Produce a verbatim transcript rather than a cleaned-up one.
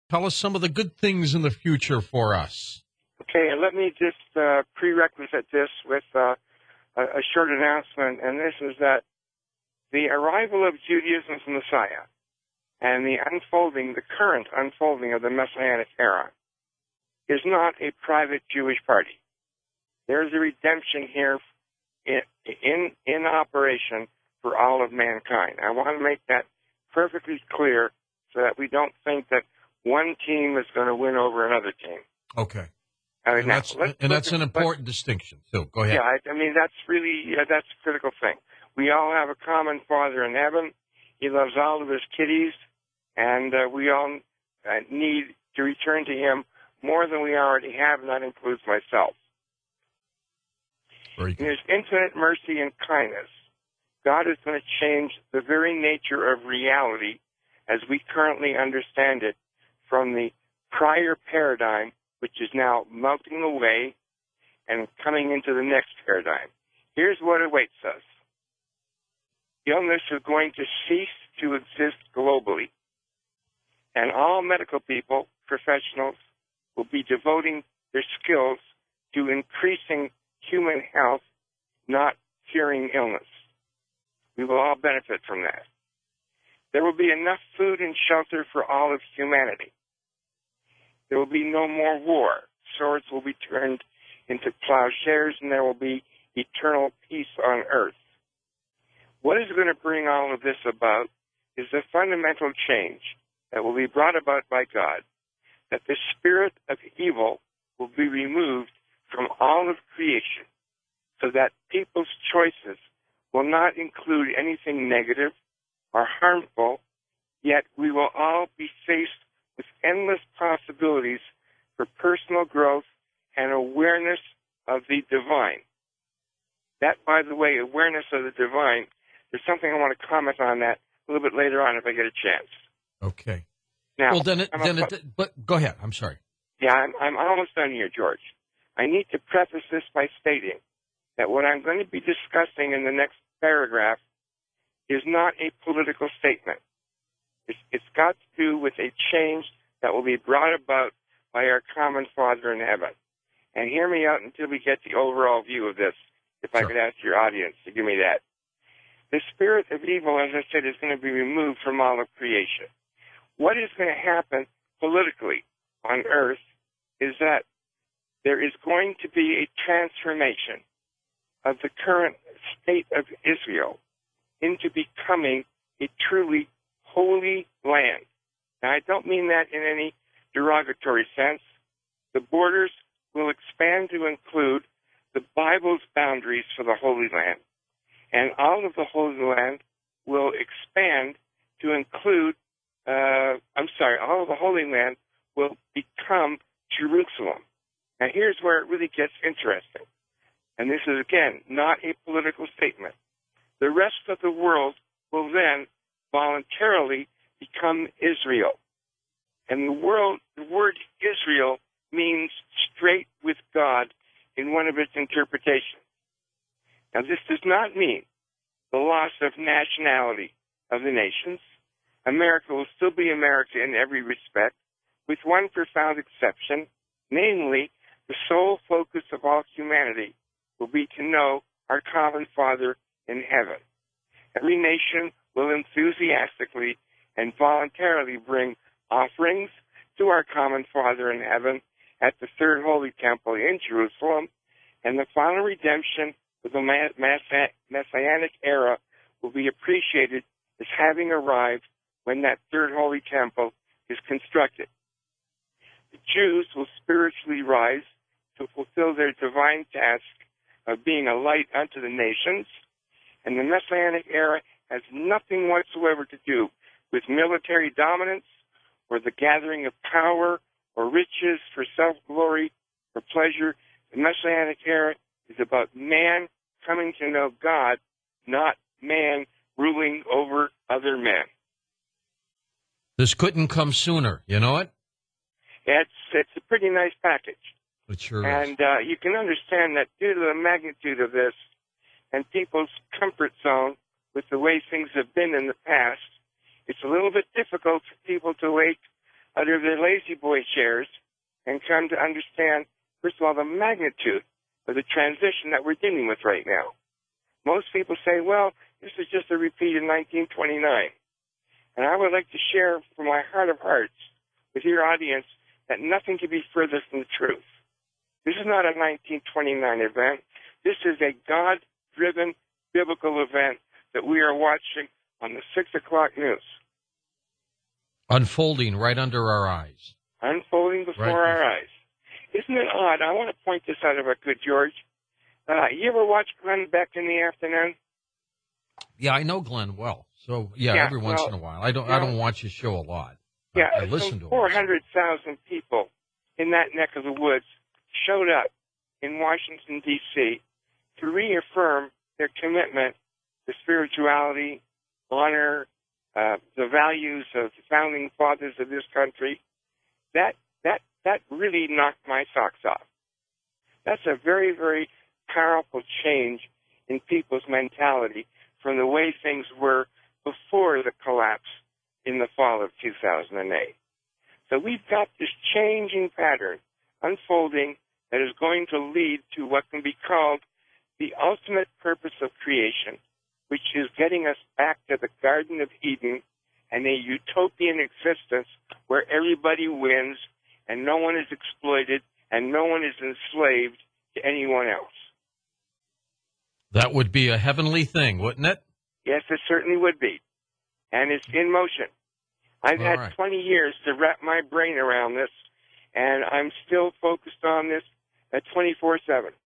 Tell us some of the good things in the future for us. Okay, and let me just uh, prerequisite this with uh, a, a short announcement, and this is that the arrival of Judaism's Messiah and the unfolding, the current unfolding of the Messianic era is not a private Jewish party. There's a redemption here in, in, in operation for all of mankind. I want to make that perfectly clear so that we don't think that one team is going to win over another team. Okay. I mean, and now, that's, let's, and that's let's, an important distinction, too. Go ahead. Yeah, I, I mean, that's really, yeah, that's a critical thing. We all have a common Father in heaven. He loves all of his kiddies, and uh, we all uh, need to return to him more than we already have, and that includes myself. Very good. In his infinite mercy and kindness, God is going to change the very nature of reality as we currently understand it from the prior paradigm, which is now melting away and coming into the next paradigm. Here's what awaits us. Illness is going to cease to exist globally, and all medical people, professionals, will be devoting their skills to increasing human health, not curing illness. We will all benefit from that. There will be enough food and shelter for all of humanity. There will be no more war. Swords will be turned into plowshares, and there will be eternal peace on earth. What is going to bring all of this about is the fundamental change that will be brought about by God, that the spirit of evil will be removed from all of creation, so that people's choices will not include anything negative or harmful, yet we will all be faced with endless possibilities for personal growth and awareness of the divine. That, by the way, awareness of the divine, there's something I want to comment on that a little bit later on if I get a chance. Okay. Now, well, then, it, I'm then a, it, but go ahead. I'm sorry. Yeah, I'm, I'm almost done here, George. I need to preface this by stating that what I'm going to be discussing in the next paragraph is not a political statement. It's, it's got to do with a change that will be brought about by our common Father in heaven. And hear me out until we get the overall view of this, if Sure. I could ask your audience to give me that. The spirit of evil, as I said, is going to be removed from all of creation. What is going to happen politically on earth is that there is going to be a transformation of the current state of Israel into becoming a truly holy land. Now, I don't mean that in any derogatory sense. The borders will expand to include the Bible's boundaries for the Holy Land, and all of the Holy Land will expand to include, uh, I'm sorry, all of the Holy Land will become Jerusalem. Now, here's where it really gets interesting. And this is, again, not a political statement. The rest of the world will then voluntarily become Israel. And the world, the word Israel means straight with God in one of its interpretations. Now, this does not mean the loss of nationality of the nations. America will still be America in every respect, with one profound exception, namely, the sole focus of all humanity will be to know our common Father in heaven. Every nation will enthusiastically and voluntarily bring offerings to our common Father in heaven at the Third Holy Temple in Jerusalem, and the final redemption of the Messianic era will be appreciated as having arrived when that Third Holy Temple is constructed. The Jews will spiritually rise to fulfill their divine task of being a light unto the nations, and the Messianic era has nothing whatsoever to do with military dominance or the gathering of power or riches for self-glory or pleasure. The Messianic era is about man coming to know God, not man ruling over other men. This couldn't come sooner, you know it? It's, it's a pretty nice package. It sure and is. uh, you can understand that due to the magnitude of this and people's comfort zone with the way things have been in the past, it's a little bit difficult for people to wake out of their lazy boy chairs and come to understand, first of all, the magnitude of the transition that we're dealing with right now. Most people say, well, this is just a repeat of nineteen twenty-nine. And I would like to share from my heart of hearts with your audience that nothing could be further from the truth. This is not a nineteen twenty-nine event. This is a God-driven biblical event that we are watching on the six o'clock news. Unfolding right under our eyes. Unfolding before Right. our eyes. Isn't it odd? I want to point this out if I could, George. Uh, you ever watch Glenn Beck in the afternoon? Yeah, I know Glenn well. So, yeah, Yeah, every once well, in a while. I don't you I know, don't watch his show a lot. I- Yeah, I, listen some to him. four hundred thousand people in that neck of the woods showed up in Washington, D C to reaffirm their commitment to spirituality, honor, uh, the values of the founding fathers of this country. That, that, that really knocked my socks off. That's a very, very powerful change in people's mentality from the way things were before the collapse in the fall of two thousand eight. So we've got this changing pattern unfolding that is going to lead to what can be called the ultimate purpose of creation, which is getting us back to the Garden of Eden and a utopian existence where everybody wins and no one is exploited and no one is enslaved to anyone else. That would be a heavenly thing, wouldn't it? Yes, it certainly would be. And it's in motion. I've All had right. twenty years to wrap my brain around this, and I'm still focused on this at twenty-four seven.